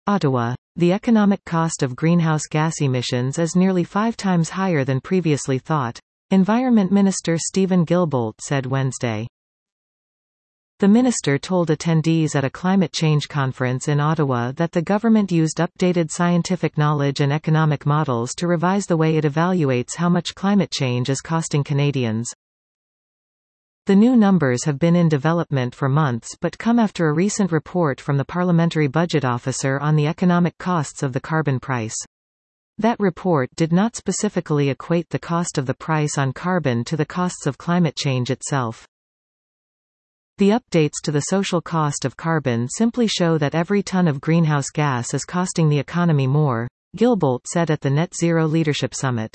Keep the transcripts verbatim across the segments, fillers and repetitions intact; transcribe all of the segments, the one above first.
Ottawa. The economic cost of greenhouse gas emissions is nearly five times higher than previously thought, Environment Minister Steven Guilbeault said Wednesday. The minister told attendees at a climate change conference in Ottawa that the government used updated scientific knowledge and economic models to revise the way it evaluates how much climate change is costing Canadians. The new numbers have been in development for months but come after a recent report from the Parliamentary Budget Officer on the economic costs of the carbon price. That report did not specifically equate the cost of the price on carbon to the costs of climate change itself. The updates to the social cost of carbon simply show that every ton of greenhouse gas is costing the economy more, Guilbeault said at the Net Zero Leadership Summit.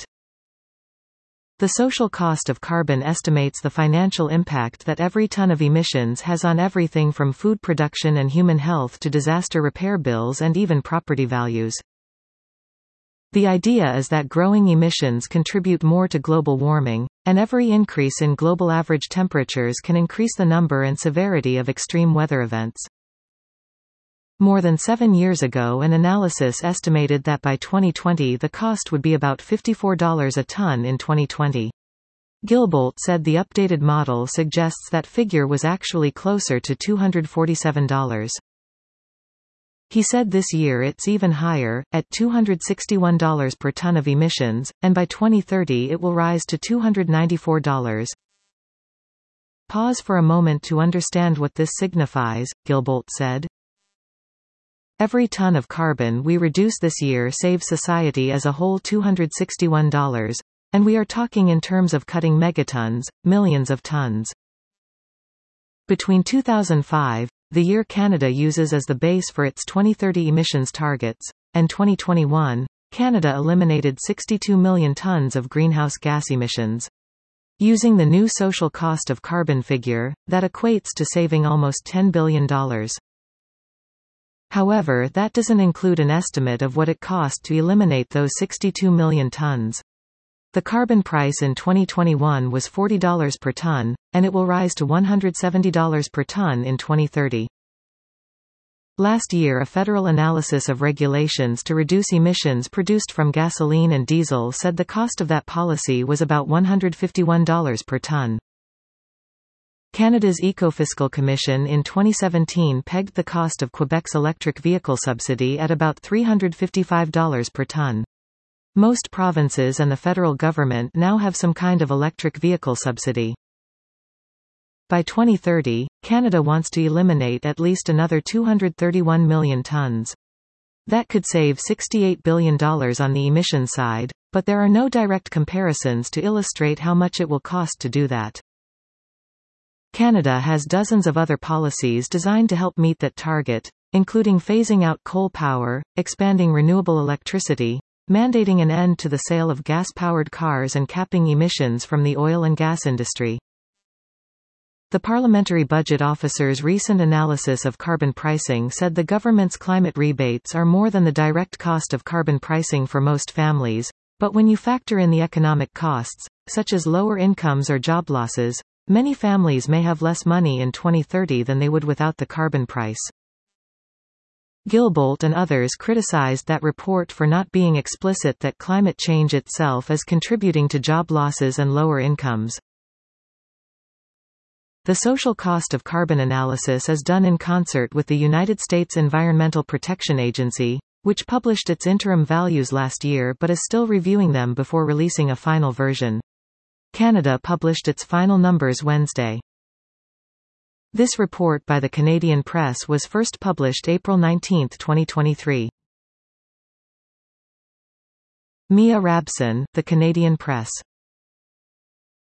The social cost of carbon estimates the financial impact that every ton of emissions has on everything from food production and human health to disaster repair bills and even property values. The idea is that growing emissions contribute more to global warming, and every increase in global average temperatures can increase the number and severity of extreme weather events. More than seven years ago, an analysis estimated that by twenty twenty the cost would be about fifty-four dollars a ton in twenty twenty. Guilbeault said the updated model suggests that figure was actually closer to two hundred forty-seven dollars. He said this year it's even higher, at two hundred sixty-one dollars per ton of emissions, and by twenty thirty it will rise to two hundred ninety-four dollars. Pause for a moment to understand what this signifies, Guilbeault said. Every ton of carbon we reduce this year saves society as a whole two hundred sixty-one dollars, and we are talking in terms of cutting megatons, millions of tons. Between two thousand five, the year Canada uses as the base for its twenty thirty emissions targets, and twenty twenty-one, Canada eliminated sixty-two million tons of greenhouse gas emissions. Using the new social cost of carbon figure, that equates to saving almost ten billion dollars. However, that doesn't include an estimate of what it cost to eliminate those sixty-two million tons. The carbon price in twenty twenty-one was forty dollars per ton, and it will rise to one hundred seventy dollars per ton in twenty thirty. Last year, a federal analysis of regulations to reduce emissions produced from gasoline and diesel said the cost of that policy was about one hundred fifty-one dollars per ton. Canada's Ecofiscal Commission in twenty seventeen pegged the cost of Quebec's electric vehicle subsidy at about three hundred fifty-five dollars per ton. Most provinces and the federal government now have some kind of electric vehicle subsidy. By twenty thirty, Canada wants to eliminate at least another two hundred thirty-one million tons. That could save sixty-eight billion dollars on the emission side, but there are no direct comparisons to illustrate how much it will cost to do that. Canada has dozens of other policies designed to help meet that target, including phasing out coal power, expanding renewable electricity, mandating an end to the sale of gas-powered cars and capping emissions from the oil and gas industry. The Parliamentary Budget Officer's recent analysis of carbon pricing said the government's climate rebates are more than the direct cost of carbon pricing for most families, but when you factor in the economic costs, such as lower incomes or job losses, many families may have less money in twenty thirty than they would without the carbon price. Guilbeault and others criticized that report for not being explicit that climate change itself is contributing to job losses and lower incomes. The social cost of carbon analysis is done in concert with the United States Environmental Protection Agency, which published its interim values last year but is still reviewing them before releasing a final version. Canada published its final numbers Wednesday. This report by the Canadian Press was first published April nineteenth twenty twenty-three. Mia Rabson, The Canadian Press.